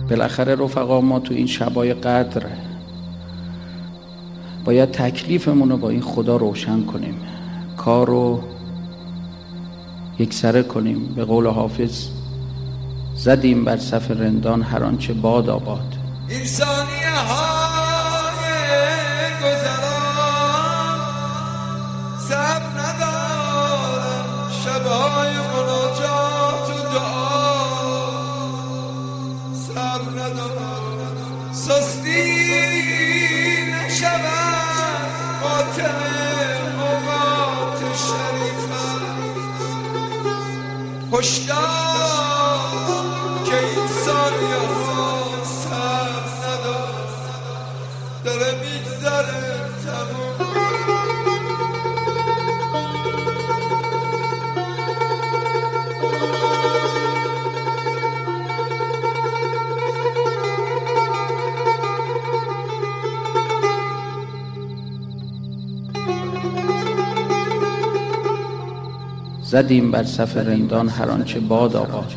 بالاخره رفقا ما تو این شبای قدر باید تکلیفمون رو با این خدا روشن کنیم، کار رو یکسره کنیم. به قول حافظ زدیم بر صف رندان هر آنچه باد آباد. این ثانیه های گذران صبر ندارم، شبهای مناجات و دعا صبر ندارم، سستی نشود قاتل اوقات شریفم. هشدار که این ثانیه ها صبر ندارم، داره میگذره تموم. زدیم بر صف رندان هر آنچه باد آباد.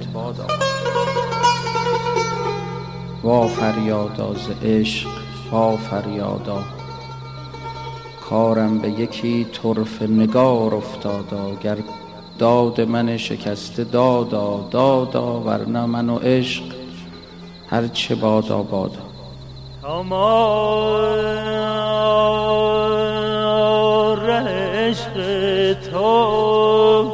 وا فریادا ز عشق وا فریادا، کارم به یکی طرف نگار افتادا. گر داد من شکسته دادا دادا، ورنه من و عشق هر چه بادا بادا. تمام عشق تو،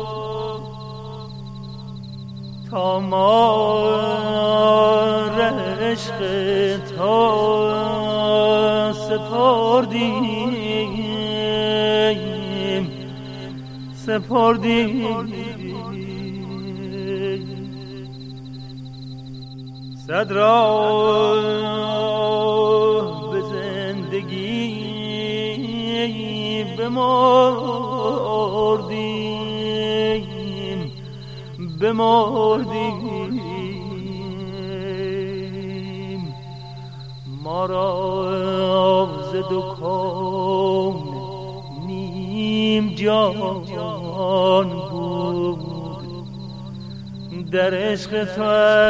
تمام عشق تو سپردیم سپردیم. صد راه به زندگی بمردیم بمردیم. ما را ز دکان نیم جان بود، در عشق تو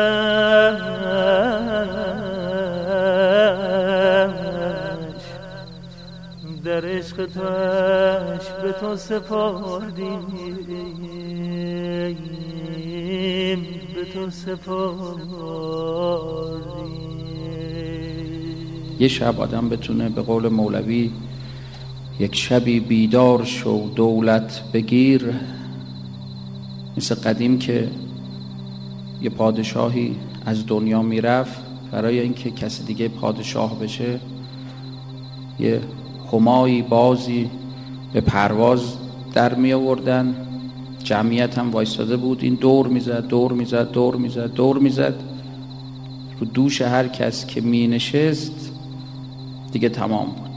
در عشق توش به تو سپردیم به تو سپردیم. یه شب آدم بتونه به قول مولوی یک شبی بیدار شو دولت بگیر، مثل قدیم که یه پادشاهی از دنیا میرفت، برای اینکه کسی دیگه پادشاه بشه یه همایی بازی به پرواز در می آوردن، جمعیت هم وایستاده بود، این دور میزد دور میزد دور میزد دور میزد، رو دوش هر کس که می نشست دیگه تمام بود.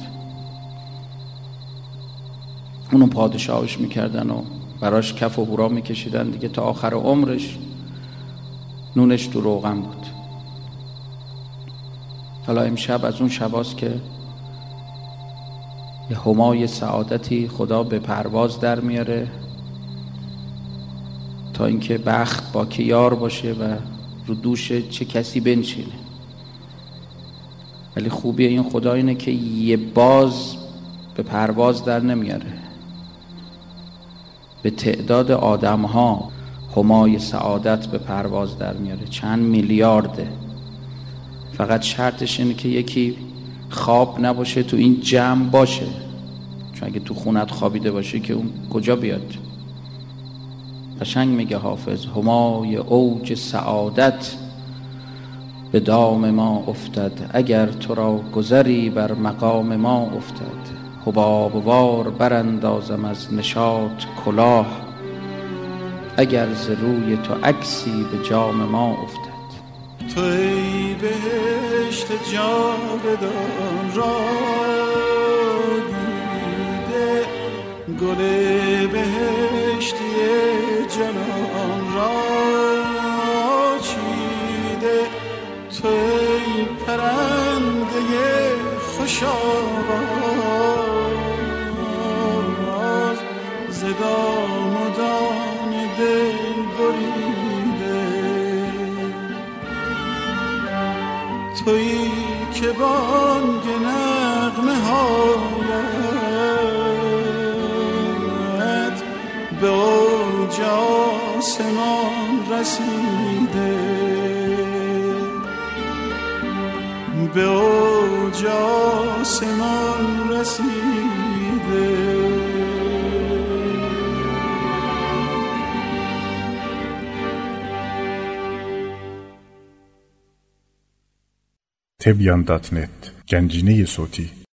اونو پادشاهش میکردن و براش کف و هورا میکشیدن دیگه تا آخر عمرش نونش تو روغن بود. حالا امشب از اون شباست که یه همای سعادتی خدا به پرواز در میاره تا اینکه بخت با کی یار باشه و رو دوش چه کسی بنشینه. ولی خوبی این خدا اینه که یه باز به پرواز در نمیاره، به تعداد آدم ها همای سعادت به پرواز در میاره. چند میلیارده، فقط شرطش اینه که یکی خواب نباشه تو این جمع باشه، چون اگه تو خونت خوابیده باشه که اون کجا بیاد. قشنگ میگه حافظ همای اوج سعادت به دام ما افتد، اگر تو را گذری بر مقام ما افتد. حبابوار براندازم از نشاط کلاه، اگر ز روی تو عکسی به جام ما افتد. تو ای بهشت جاودان را دیده، گل بهشتی جنان را چیده. تو ای پرنده خوش آواز، ز دام و دام دل بریده. تویی که بانگ نغمه هایت به اوج آسمان رسیده، به اوج آسمان رسیده. تبیان.net گنجینه صوتی